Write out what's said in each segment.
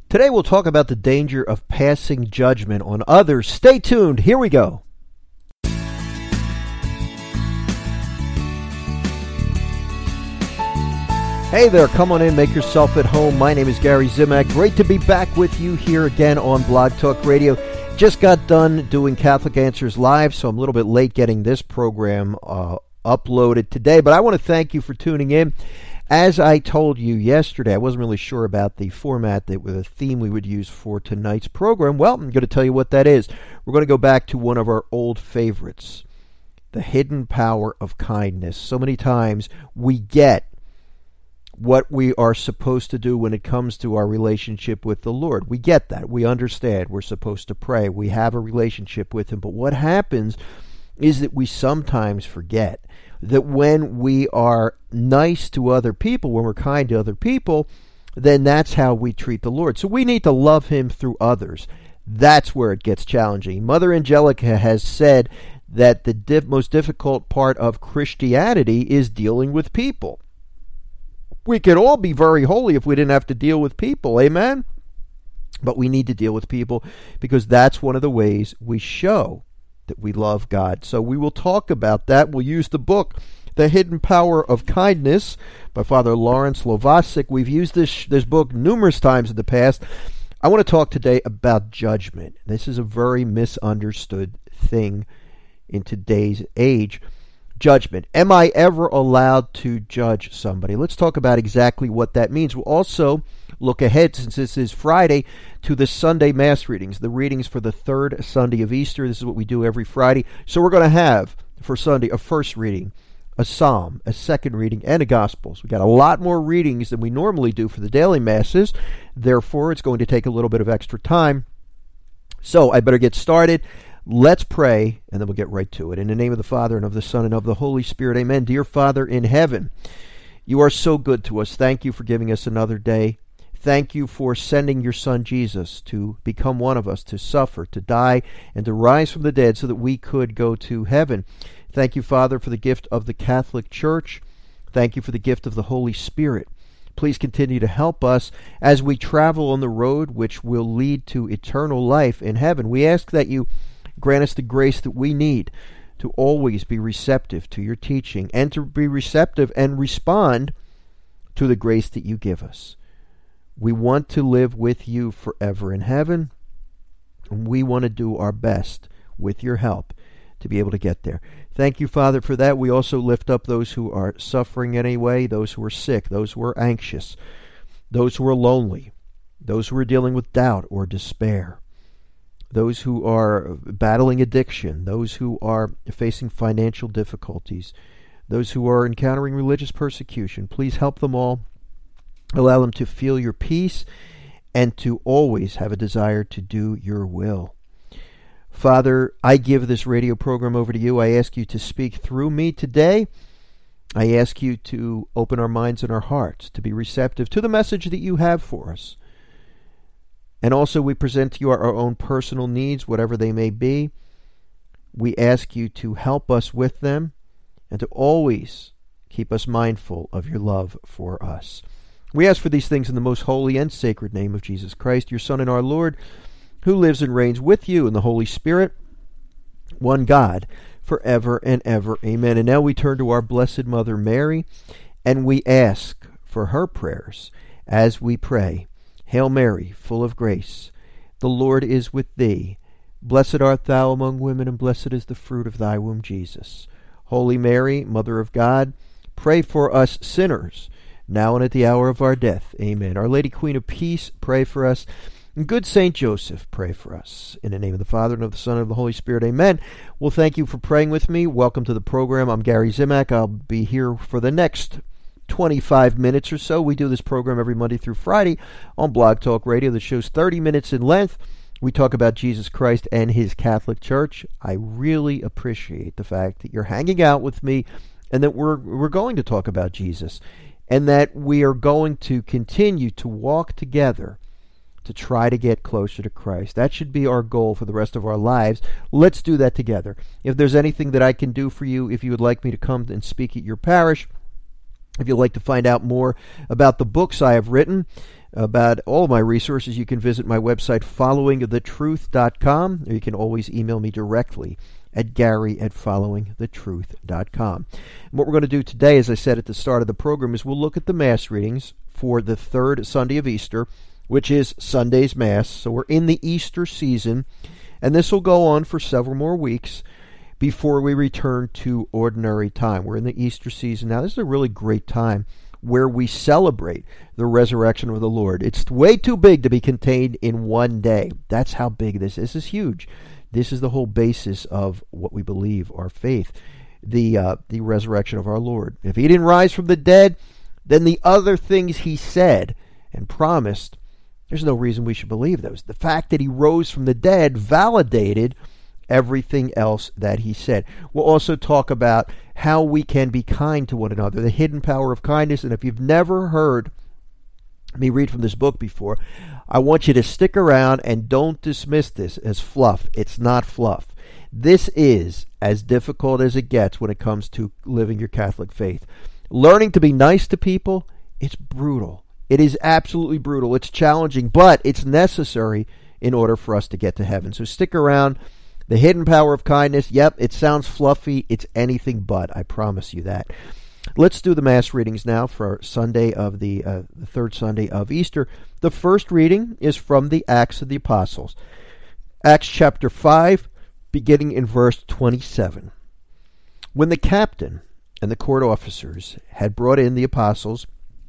Today we'll talk about the danger of passing judgment on others. Stay tuned. Here we go. Hey there, come on in, make yourself at home. My name is Gary Zimak. Great to be back with you here again on Blog Talk Radio. Just got done doing Catholic Answers Live, so I'm a little bit late getting this program uploaded today, but I want to thank you for tuning in. As I told you yesterday, I wasn't really sure about the format, the theme we would use for tonight's program. Well, I'm going to tell you what that is. We're going to go back to one of our old favorites, the hidden power of kindness. So many times we get what we are supposed to do when it comes to our relationship with the Lord. We get that. We understand we're supposed to pray. We have a relationship with Him. But what happens is that we sometimes forget that when we are nice to other people, when we're kind to other people, then that's how we treat the Lord. So we need to love Him through others. That's where it gets challenging. Mother Angelica has said that the most difficult part of Christianity is dealing with people. We could all be very holy if we didn't have to deal with people, amen? But we need to deal with people because that's one of the ways we show that we love God. So we will talk about that. We'll use the book, The Hidden Power of Kindness by Father Lawrence Lovasic. We've used this book numerous times in the past. I want to talk today about judgment. This is a very misunderstood thing in today's age. Judgment. Am I ever allowed to judge somebody? Let's talk about exactly what that means. We'll also look ahead, since this is Friday, to the Sunday Mass readings, the readings for the third Sunday of Easter. This is what we do every Friday. So we're going to have, for Sunday, a first reading, a psalm, a second reading, and a gospel. So we've got a lot more readings than we normally do for the daily Masses. Therefore, it's going to take a little bit of extra time. So I better get started. Let's pray, and then we'll get right to it. In the name of the Father, and of the Son, and of the Holy Spirit, amen. Dear Father in heaven, you are so good to us. Thank you for giving us another day. Thank you for sending your Son Jesus to become one of us, to suffer, to die, and to rise from the dead so that we could go to heaven. Thank you, Father, for the gift of the Catholic Church. Thank you for the gift of the Holy Spirit. Please continue to help us as we travel on the road which will lead to eternal life in heaven. We ask that you grant us the grace that we need to always be receptive to your teaching and to be receptive and respond to the grace that you give us. We want to live with you forever in heaven, and we want to do our best with your help to be able to get there. Thank you, Father, for that. We also lift up those who are suffering in any way, those who are sick, those who are anxious, those who are lonely, those who are dealing with doubt or despair, those who are battling addiction, those who are facing financial difficulties, those who are encountering religious persecution. Please help them all. Allow them to feel your peace and to always have a desire to do your will. Father, I give this radio program over to you. I ask you to speak through me today. I ask you to open our minds and our hearts to be receptive to the message that you have for us. And also we present to you our own personal needs, whatever they may be. We ask you to help us with them and to always keep us mindful of your love for us. We ask for these things in the most holy and sacred name of Jesus Christ, your Son and our Lord, who lives and reigns with you in the Holy Spirit, one God, forever and ever. Amen. And now we turn to our Blessed Mother Mary, and we ask for her prayers as we pray. Hail Mary, full of grace, the Lord is with thee. Blessed art thou among women, and blessed is the fruit of thy womb, Jesus. Holy Mary, Mother of God, pray for us sinners, now and at the hour of our death. Amen. Our Lady Queen of Peace, pray for us. And good Saint Joseph, pray for us. In the name of the Father, and of the Son, and of the Holy Spirit. Amen. Well, thank you for praying with me. Welcome to the program. I'm Gary Zimak. I'll be here for the next 25 minutes or so. We do this program every Monday through Friday on Blog Talk Radio. The show's 30 minutes in length. We talk about Jesus Christ and His Catholic Church. I really appreciate the fact that you're hanging out with me and that we're going to talk about Jesus and that we are going to continue to walk together to try to get closer to Christ. That should be our goal for the rest of our lives. Let's do that together. If there's anything that I can do for you, if you would like me to come and speak at your parish, If you'd like to find out more about the books I have written, about all my resources, you can visit my website, followingthetruth.com, or you can always email me directly at gary@followingthetruth.com. And what we're going to do today, as I said at the start of the program, is we'll look at the Mass readings for the third Sunday of Easter, which is Sunday's Mass. So we're in the Easter season, and this will go on for several more weeks before we return to ordinary time. We're in the Easter season now. This is a really great time where we celebrate the resurrection of the Lord. It's way too big to be contained in one day. That's how big this is. This is huge. This is the whole basis of what we believe, our faith, the resurrection of our Lord. If he didn't rise from the dead, then the other things he said and promised, there's no reason we should believe those. The fact that he rose from the dead validated everything else that he said. We'll also talk about how we can be kind to one another, the hidden power of kindness. And if you've never heard me read from this book before, I want you to stick around and don't dismiss this as fluff. It's not fluff. This is as difficult as it gets when it comes to living your Catholic faith. Learning to be nice to people, it's brutal. It is absolutely brutal. It's challenging, but it's necessary in order for us to get to heaven. So stick around. The hidden power of kindness, yep, it sounds fluffy. It's anything but, I promise you that. Let's do the Mass readings now for Sunday of the third Sunday of Easter. The first reading is from the Acts of the Apostles. Acts chapter 5, beginning in verse 27. When the captain and the court officers had brought in the apostles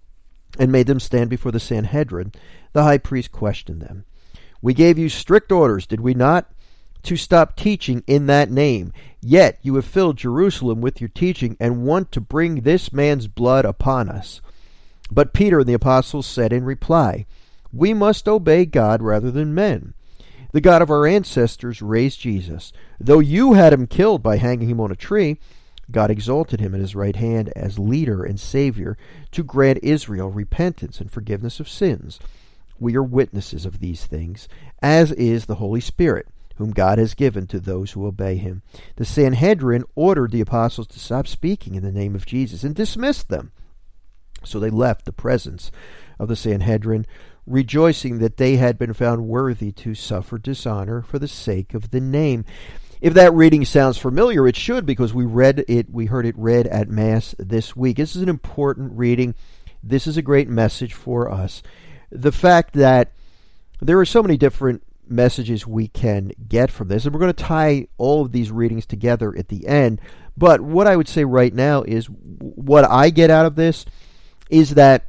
and made them stand before the Sanhedrin, the high priest questioned them. We gave you strict orders, did we not, to stop teaching in that name? Yet you have filled Jerusalem with your teaching and want to bring this man's blood upon us. But Peter and the apostles said in reply, we must obey God rather than men. The God of our ancestors raised Jesus. Though you had him killed by hanging him on a tree, God exalted him at his right hand as leader and Savior to grant Israel repentance and forgiveness of sins. We are witnesses of these things, as is the Holy Spirit, whom God has given to those who obey him. The Sanhedrin ordered the apostles to stop speaking in the name of Jesus and dismissed them. So they left the presence of the Sanhedrin, rejoicing that they had been found worthy to suffer dishonor for the sake of the name. If that reading sounds familiar, it should, because we heard it read at Mass this week. This is an important reading. This is a great message for us. The fact that there are so many different messages we can get from this, and we're going to tie all of these readings together at the end. But what I would say right now is what I get out of this is that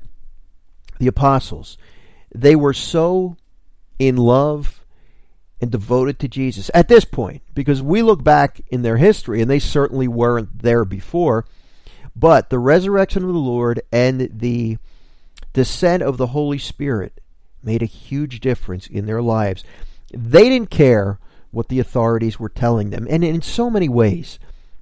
the apostles, they were so in love and devoted to Jesus at this point, because we look back in their history and they certainly weren't there before, but the resurrection of the Lord and the descent of the Holy Spirit made a huge difference in their lives. They didn't care what the authorities were telling them. And in so many ways,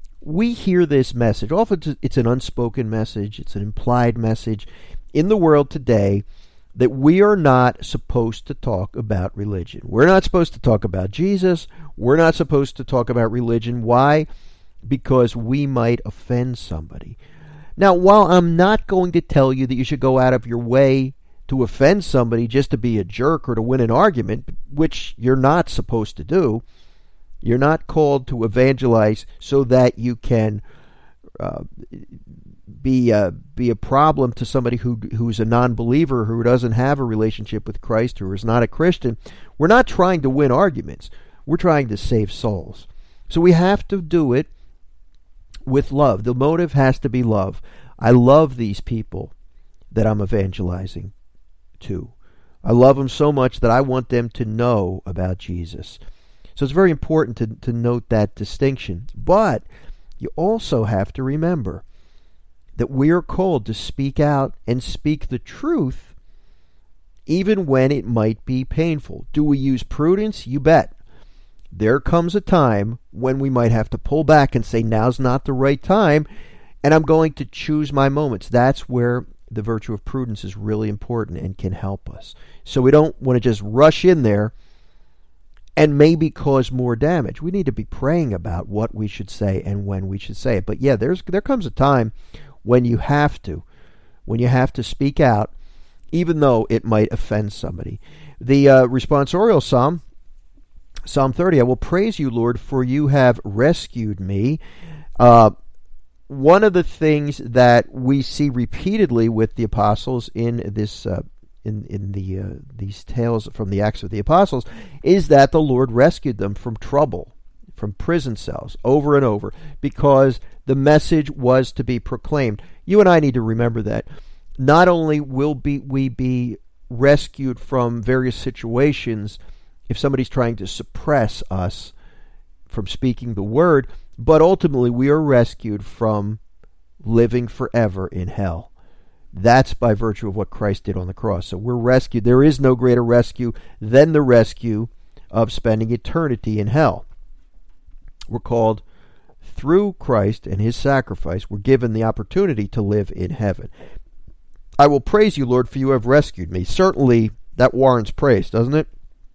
we hear this message. Often it's an unspoken message. It's an implied message in the world today that we are not supposed to talk about religion. We're not supposed to talk about Jesus. We're not supposed to talk about religion. Why? Because we might offend somebody. Now, while I'm not going to tell you that you should go out of your way to offend somebody just to be a jerk or to win an argument, which you're not supposed to do. You're not called to evangelize so that you can be a problem to somebody who's a non-believer, who doesn't have a relationship with Christ, who is not a Christian. We're not trying to win arguments. We're trying to save souls. So we have to do it with love. The motive has to be love. I love these people that I'm evangelizing to. I love them so much that I want them to know about Jesus. So it's very important to note that distinction. But you also have to remember that we are called to speak out and speak the truth even when it might be painful. Do we use prudence? You bet. There comes a time when we might have to pull back and say, now's not the right time, and I'm going to choose my moments. That's where the virtue of prudence is really important and can help us. So we don't want to just rush in there and maybe cause more damage. We need to be praying about what we should say and when we should say it. But yeah, there comes a time when you have to when you have to speak out, even though it might offend somebody. The responsorial psalm, Psalm 30, I will praise you, Lord, for you have rescued me. One of the things that we see repeatedly with the apostles in this these tales from the Acts of the Apostles is that the Lord rescued them from trouble, from prison cells, over and over, because the message was to be proclaimed. You and I need to remember that. Not only will we be rescued from various situations if somebody's trying to suppress us from speaking the word, but ultimately we are rescued from living forever in hell. That's by virtue of what Christ did on the cross. So we're rescued. There is no greater rescue than the rescue of spending eternity in hell. We're called, through Christ and his sacrifice, we're given the opportunity to live in heaven. I will praise you, Lord, for you have rescued me. Certainly, that warrants praise, doesn't it?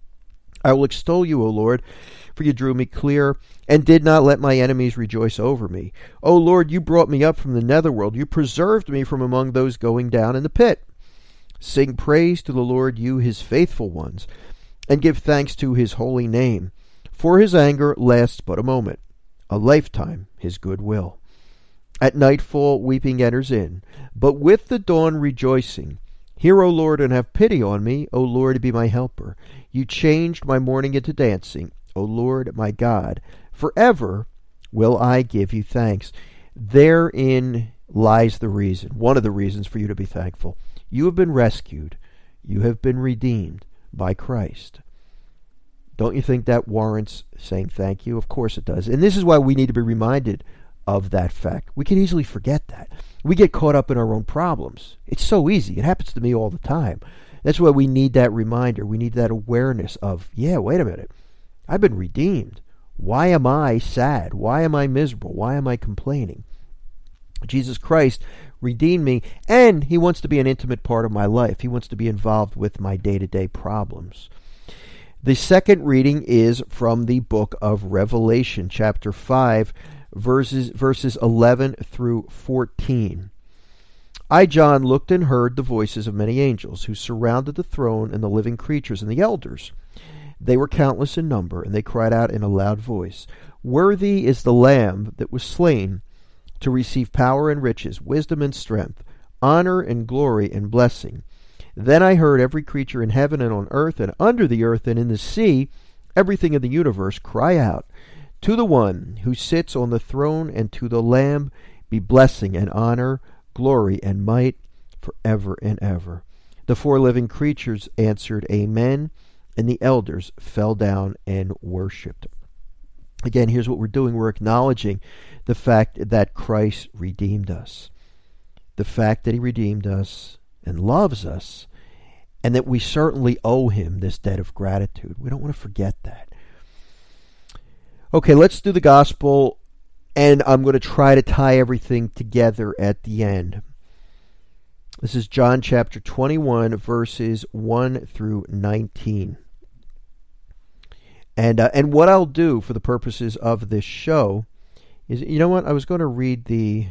I will extol you, O Lord, for you drew me clear and did not let my enemies rejoice over me. O Lord, you brought me up from the netherworld. You preserved me from among those going down in the pit. Sing praise to the Lord, you his faithful ones, and give thanks to his holy name. For his anger lasts but a moment, a lifetime his goodwill. At nightfall weeping enters in, but with the dawn rejoicing. Hear, O Lord, and have pity on me. O Lord, be my helper. You changed my mourning into dancing. O Lord, my God, forever will I give you thanks. Therein lies the reason, one of the reasons for you to be thankful. You have been rescued. You have been redeemed by Christ. Don't you think that warrants saying thank you? Of course it does. And this is why we need to be reminded of that fact. We can easily forget that. We get caught up in our own problems. It's so easy. It happens to me all the time. That's why we need that reminder. We need that awareness of, yeah, wait a minute. I've been redeemed. Why am I sad? Why am I miserable? Why am I complaining? Jesus Christ redeemed me, and he wants to be an intimate part of my life. He wants to be involved with my day-to-day problems. The second reading is from the book of Revelation, chapter 5, verses 11 through 14. I, John, looked and heard the voices of many angels who surrounded the throne and the living creatures and the elders. They were countless in number, and they cried out in a loud voice, Worthy is the Lamb that was slain to receive power and riches, wisdom and strength, honor and glory and blessing. Then I heard every creature in heaven and on earth and under the earth and in the sea, everything in the universe, cry out, To the one who sits on the throne and to the Lamb be blessing and honor, glory and might forever and ever. The four living creatures answered, Amen, and the elders fell down and worshipped. Again, here's what we're doing. We're acknowledging the fact that Christ redeemed us. The fact that he redeemed us and loves us, and that we certainly owe him this debt of gratitude. We don't want to forget that. Okay, let's do the gospel, and I'm going to try to tie everything together at the end. This is John chapter 21, verses 1 through 19. And what I'll do for the purposes of this show is, you know what, I was going to read the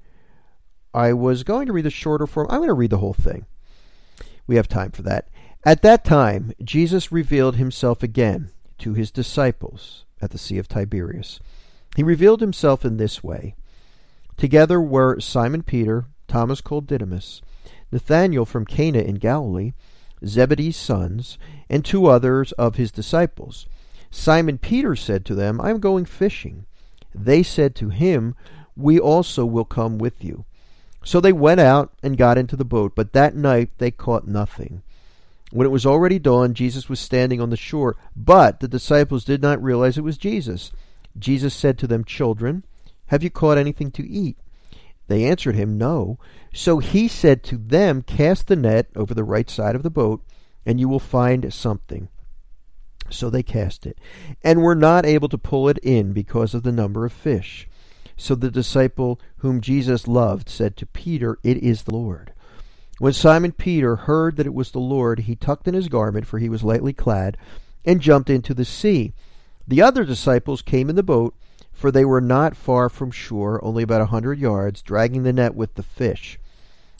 shorter form. I'm going to read the whole thing. We have time for that. At that time, Jesus revealed himself again to his disciples at the Sea of Tiberias. He revealed himself in this way. Together were Simon Peter, Thomas called Didymus, Nathanael from Cana in Galilee, Zebedee's sons, and two others of his disciples. Simon Peter said to them, I am going fishing. They said to him, We also will come with you. So they went out and got into the boat, but that night they caught nothing. When it was already dawn, Jesus was standing on the shore, but the disciples did not realize it was Jesus. Jesus said to them, Children, have you caught anything to eat? They answered him, No. So he said to them, Cast the net over the right side of the boat, and you will find something. So they cast it, and were not able to pull it in because of the number of fish. So the disciple whom Jesus loved said to Peter, It is the Lord. When Simon Peter heard that it was the Lord, he tucked in his garment, for he was lightly clad, and jumped into the sea. The other disciples came in the boat, for they were not far from shore, only about 100 yards, dragging the net with the fish.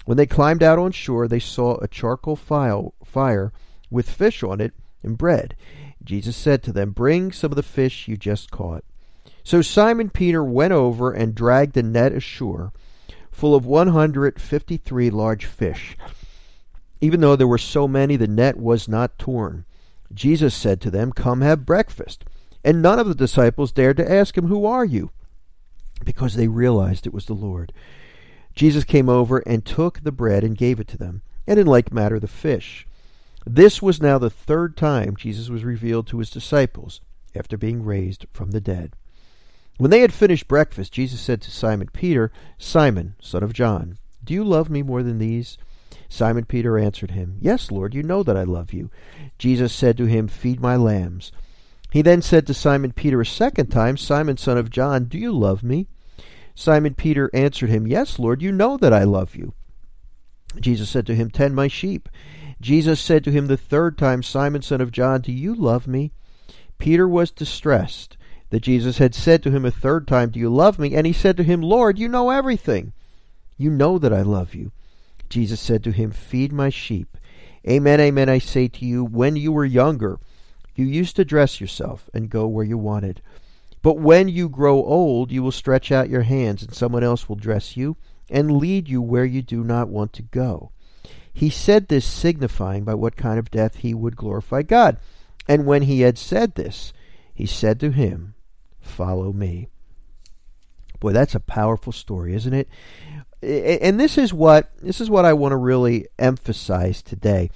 When they climbed out on shore, they saw a charcoal fire with fish on it and bread. Jesus said to them, "Bring some of the fish you just caught." So Simon Peter went over and dragged a net ashore full of 153 large fish. Even though there were so many, the net was not torn. Jesus said to them, "Come have breakfast." And none of the disciples dared to ask him, "Who are you?" because they realized it was the Lord. Jesus came over and took the bread and gave it to them, and in like manner the fish. This was now the third time Jesus was revealed to his disciples after being raised from the dead. When they had finished breakfast, Jesus said to Simon Peter, "Simon, son of John, do you love me more than these?" Simon Peter answered him, "Yes, Lord, you know that I love you." Jesus said to him, "Feed my lambs." He then said to Simon Peter a second time, "Simon, son of John, do you love me?" Simon Peter answered him, "Yes, Lord, you know that I love you." Jesus said to him, "Tend my sheep." Jesus said to him the third time, "Simon, son of John, do you love me?" Peter was distressed that Jesus had said to him a third time, "Do you love me?" And he said to him, "Lord, you know everything. You know that I love you." Jesus said to him, "Feed my sheep. Amen, amen, I say to you, when you were younger, you used to dress yourself and go where you wanted. But when you grow old, you will stretch out your hands, and someone else will dress you and lead you where you do not want to go." He said this, signifying by what kind of death he would glorify God. And when he had said this, he said to him, "Follow me." Boy, that's a powerful story, isn't it? And this is what I want to really emphasize today.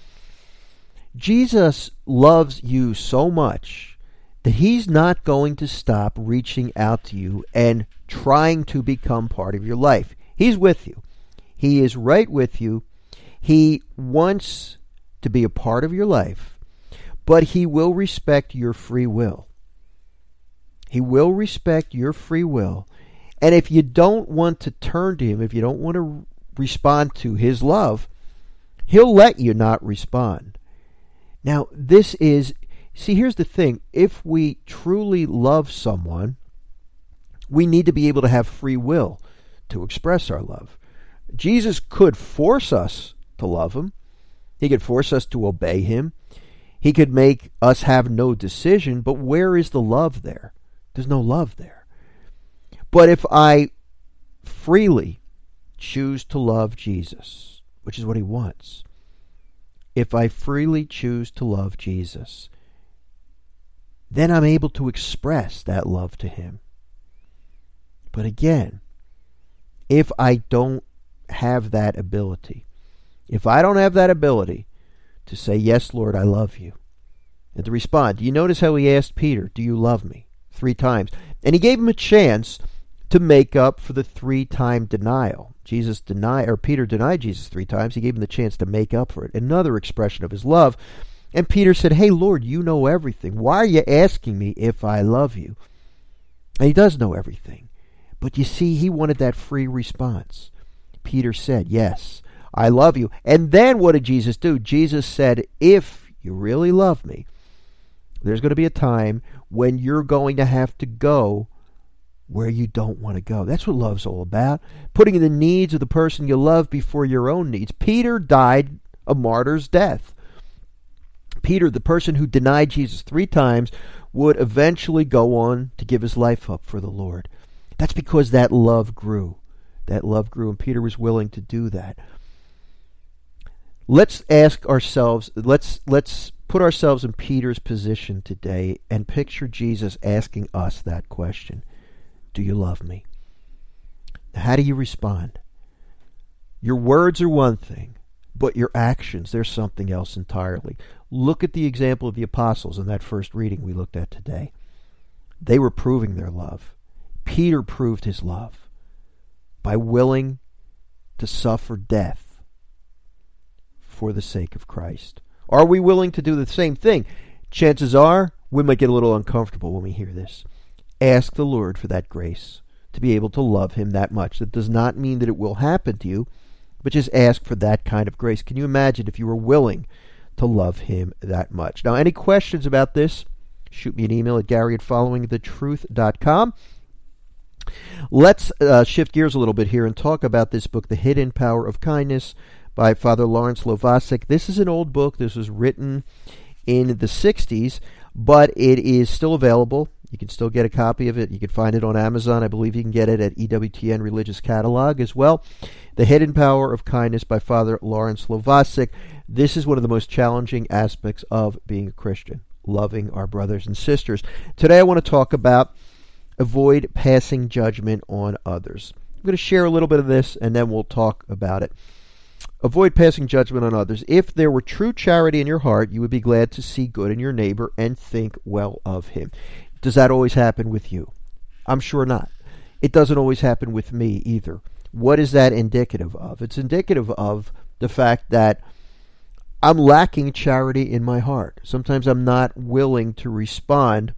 Jesus loves you so much that he's not going to stop reaching out to you and trying to become part of your life. He's with you. He is right with you. He wants to be a part of your life, but he will respect your free will. He will respect your free will. And if you don't want to turn to him, if you don't want to respond to his love, he'll let you not respond. Now, here's the thing. If we truly love someone, we need to be able to have free will to express our love. Jesus could force us to love him. He could force us to obey him. He could make us have no decision, but where is the love there? There's no love there. But if I freely choose to love Jesus, which is what he wants, if I freely choose to love Jesus, then I'm able to express that love to him. But again, if I don't have that ability, if I don't have that ability to say, "Yes, Lord, I love you," and to respond, do you notice how he asked Peter, "Do you love me?" 3 times. And he gave him a chance to make up for the 3-time denial. Peter denied Jesus 3 times. He gave him the chance to make up for it. Another expression of his love. And Peter said, "Hey, Lord, you know everything. Why are you asking me if I love you?" And he does know everything. But you see, he wanted that free response. Peter said, "Yes, I love you." And then what did Jesus do? Jesus said, "If you really love me, there's going to be a time when you're going to have to go where you don't want to go." That's what love's all about. Putting the needs of the person you love before your own needs. Peter died a martyr's death. Peter, the person who denied Jesus 3 times, would eventually go on to give his life up for the Lord. That's because that love grew. That love grew, and Peter was willing to do that. Let's ask ourselves, let's put ourselves in Peter's position today and picture Jesus asking us that question. Do you love me? Now, how do you respond? Your words are one thing, but your actions, they're something else entirely. Look at the example of the apostles in that first reading we looked at today. They were proving their love. Peter proved his love by willing to suffer death for the sake of Christ. Are we willing to do the same thing? Chances are we might get a little uncomfortable when we hear this. Ask the Lord for that grace to be able to love him that much. That does not mean that it will happen to you, but just ask for that kind of grace. Can you imagine if you were willing to love him that much? Now, any questions about this, shoot me an email at Gary@followingthetruth.com. Let's shift gears a little bit here and talk about this book, The Hidden Power of Kindness, by Father Lawrence Lovasic. This is an old book. This was written in the 60s, but it is still available. You can still get a copy of it. You can find it on Amazon. I believe you can get it at EWTN Religious Catalog as well. The Hidden Power of Kindness by Father Lawrence Lovasic. This is one of the most challenging aspects of being a Christian, loving our brothers and sisters. Today I want to talk about avoid passing judgment on others. I'm going to share a little bit of this, and then we'll talk about it. Avoid passing judgment on others. If there were true charity in your heart, you would be glad to see good in your neighbor and think well of him. Does that always happen with you? I'm sure not. It doesn't always happen with me either. What is that indicative of? It's indicative of the fact that I'm lacking charity in my heart. Sometimes I'm not willing to respond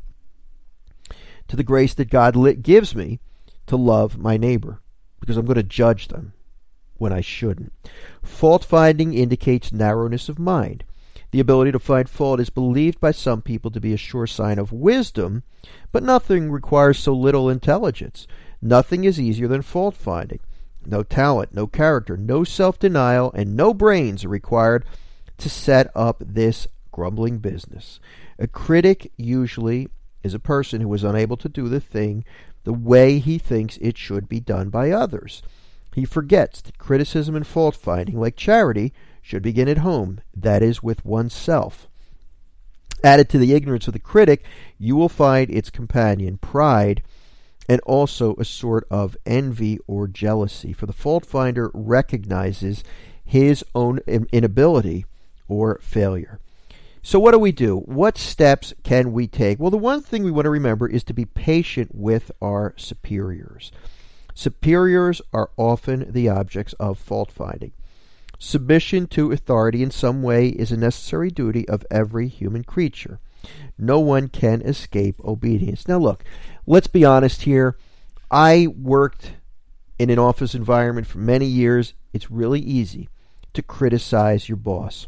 to the grace that God gives me to love my neighbor, because I'm going to judge them when I shouldn't. Fault finding indicates narrowness of mind. The ability to find fault is believed by some people to be a sure sign of wisdom, but nothing requires so little intelligence. Nothing is easier than fault finding. No talent, no character, no self-denial, and no brains are required to set up this grumbling business. A critic usually is a person who is unable to do the thing the way he thinks it should be done by others. He forgets that criticism and fault-finding, like charity, should begin at home, that is, with oneself. Added to the ignorance of the critic, you will find its companion, pride, and also a sort of envy or jealousy, for the fault-finder recognizes his own inability or failure. So what do? What steps can we take? Well, the one thing we want to remember is to be patient with our superiors. Superiors are often the objects of fault-finding. Submission to authority in some way is a necessary duty of every human creature. No one can escape obedience. Now look, let's be honest here. I worked in an office environment for many years. It's really easy to criticize your boss.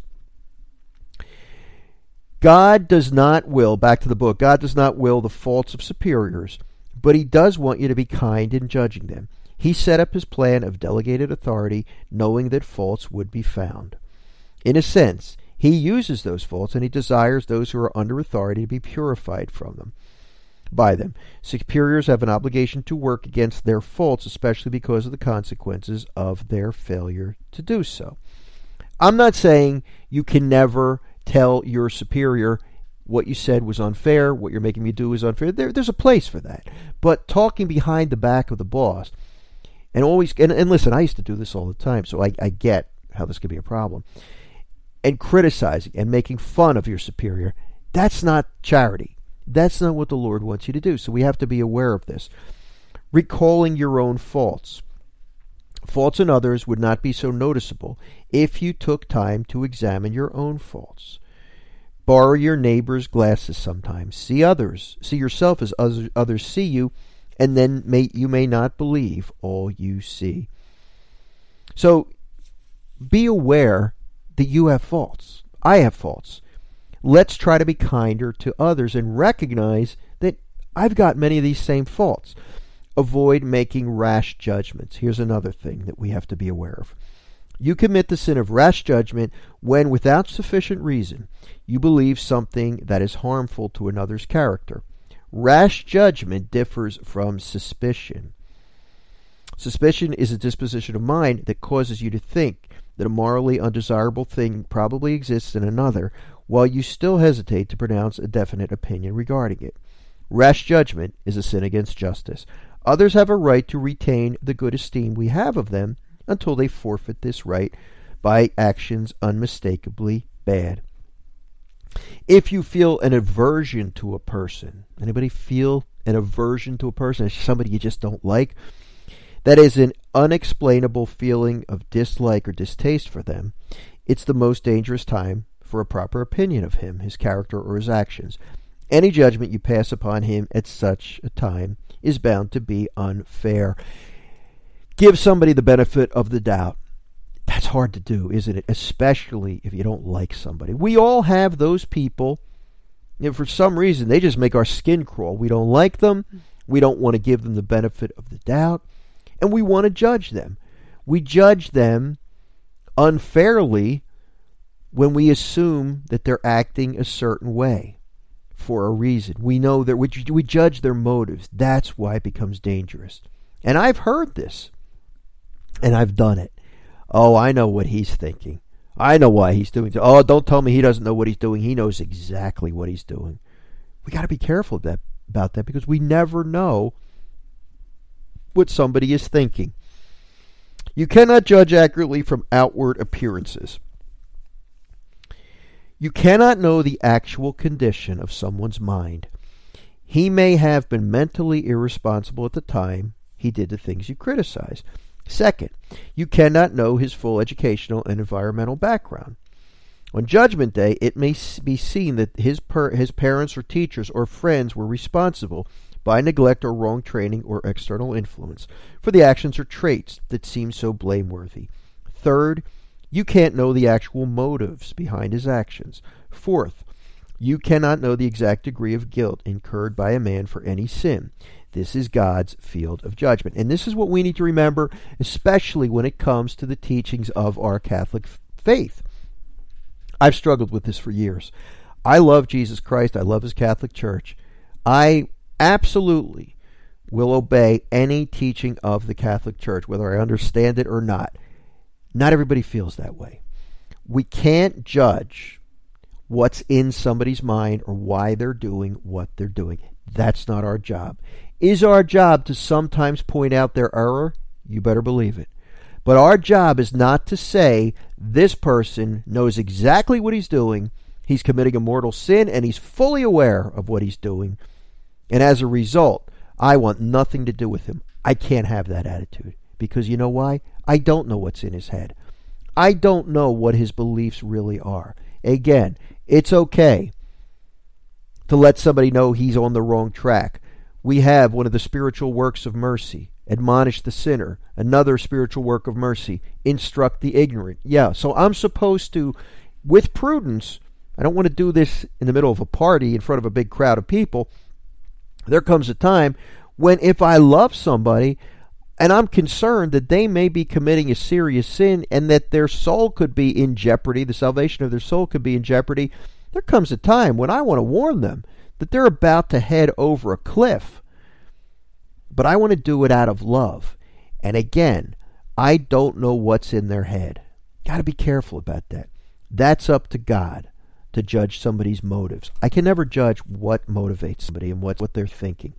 God does not will, back to the book, God does not will the faults of superiors, but he does want you to be kind in judging them. He set up his plan of delegated authority, knowing that faults would be found. In a sense, he uses those faults, and he desires those who are under authority to be purified by them. Superiors have an obligation to work against their faults, especially because of the consequences of their failure to do so. I'm not saying you can never tell your superior what you said was unfair, what you're making me do is unfair. There's a place for that. But talking behind the back of the boss, and listen, I used to do this all the time, so I get how this could be a problem. And criticizing and making fun of your superior, that's not charity. That's not what the Lord wants you to do. So we have to be aware of this. Recalling your own faults. Faults in others would not be so noticeable if you took time to examine your own faults. Borrow your neighbor's glasses sometimes. See yourself as others see you, and then you may not believe all you see. So be aware that you have faults. I have faults. Let's try to be kinder to others and recognize that I've got many of these same faults. Avoid making rash judgments. Here's another thing that we have to be aware of. You commit the sin of rash judgment when, without sufficient reason, you believe something that is harmful to another's character. Rash judgment differs from suspicion. Suspicion is a disposition of mind that causes you to think that a morally undesirable thing probably exists in another, while you still hesitate to pronounce a definite opinion regarding it. Rash judgment is a sin against justice. Others have a right to retain the good esteem we have of them until they forfeit this right by actions unmistakably bad. If you feel an aversion to a person, anybody feel an aversion to a person, somebody you just don't like? That is an unexplainable feeling of dislike or distaste for them. It's the most dangerous time for a proper opinion of him, his character, or his actions. Any judgment you pass upon him at such a time is bound to be unfair. Give somebody the benefit of the doubt. That's hard to do, isn't it? Especially if you don't like somebody. We all have those people, and for some reason, they just make our skin crawl. We don't like them. We don't want to give them the benefit of the doubt, and we want to judge them. We judge them unfairly when we assume that they're acting a certain way for a reason. We know that we judge their motives. That's why it becomes dangerous. And I've heard this, and I've done it. Oh, I know what he's thinking. I know why he's doing it. Oh, don't tell me he doesn't know what he's doing. He knows exactly what he's doing. We got to be careful about that because we never know what somebody is thinking. You cannot judge accurately from outward appearances. You cannot know the actual condition of someone's mind. He may have been mentally irresponsible at the time he did the things you criticize. Second, you cannot know his full educational and environmental background. On Judgment Day, it may be seen that his parents or teachers or friends were responsible by neglect or wrong training or external influence for the actions or traits that seem so blameworthy. Third, you can't know the actual motives behind his actions. Fourth, you cannot know the exact degree of guilt incurred by a man for any sin. This is God's field of judgment. And this is what we need to remember, especially when it comes to the teachings of our Catholic faith. I've struggled with this for years. I love Jesus Christ. I love his Catholic Church. I absolutely will obey any teaching of the Catholic Church, whether I understand it or not. Not everybody feels that way. We can't judge what's in somebody's mind or why they're doing what they're doing. That's not our job. Is our job to sometimes point out their error? You better believe it. But our job is not to say this person knows exactly what he's doing, he's committing a mortal sin, and he's fully aware of what he's doing. And as a result, I want nothing to do with him. I can't have that attitude. Because you know why? I don't know what's in his head. I don't know what his beliefs really are. Again, it's okay to let somebody know he's on the wrong track. We have one of the spiritual works of mercy, admonish the sinner. Another spiritual work of mercy, instruct the ignorant. Yeah, so I'm supposed to, with prudence, I don't want to do this in the middle of a party in front of a big crowd of people. There comes a time when if I love somebody and I'm concerned that they may be committing a serious sin and that their soul could be in jeopardy, the salvation of their soul could be in jeopardy, there comes a time when I want to warn them that they're about to head over a cliff. But I want to do it out of love. And again, I don't know what's in their head. Got to be careful about that. That's up to God to judge somebody's motives. I can never judge what motivates somebody and what they're thinking.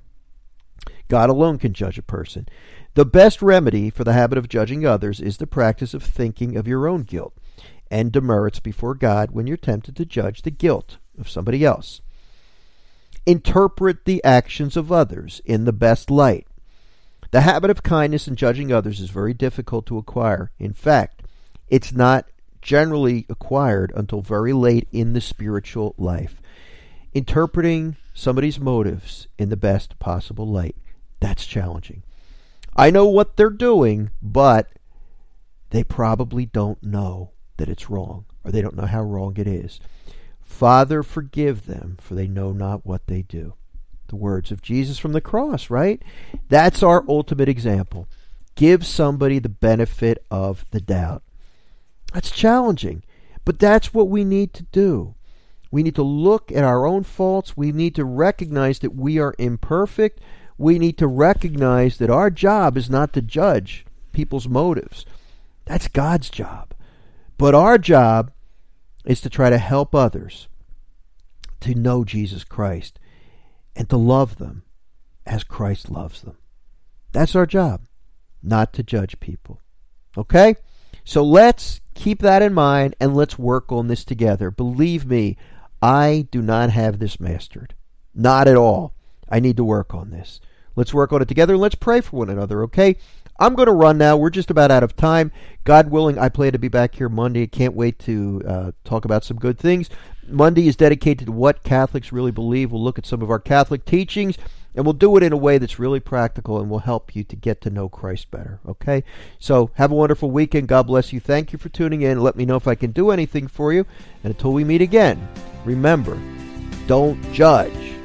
God alone can judge a person. The best remedy for the habit of judging others is the practice of thinking of your own guilt and demerits before God when you're tempted to judge the guilt of somebody else. Interpret the actions of others in the best light. The habit of kindness and judging others is very difficult to acquire. In fact, it's not generally acquired until very late in the spiritual life. Interpreting somebody's motives in the best possible light, that's challenging. I know what they're doing, but they probably don't know that it's wrong, or they don't know how wrong it is. Father, forgive them, for they know not what they do. The words of Jesus from the cross, right? That's our ultimate example. Give somebody the benefit of the doubt. That's challenging, but that's what we need to do. We need to look at our own faults. We need to recognize that we are imperfect. We need to recognize that our job is not to judge people's motives. That's God's job. But our job is to try to help others to know Jesus Christ and to love them as Christ loves them. That's our job, not to judge people. Okay? So let's keep that in mind and let's work on this together. Believe me, I do not have this mastered. Not at all. I need to work on this. Let's work on it together and let's pray for one another, okay? I'm going to run now. We're just about out of time. God willing, I plan to be back here Monday. Can't wait to talk about some good things. Monday is dedicated to what Catholics really believe. We'll look at some of our Catholic teachings, and we'll do it in a way that's really practical and will help you to get to know Christ better, okay? So have a wonderful weekend. God bless you. Thank you for tuning in. Let me know if I can do anything for you. And until we meet again, remember, don't judge.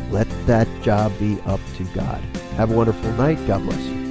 Let that job be up to God. Have a wonderful night. God bless you.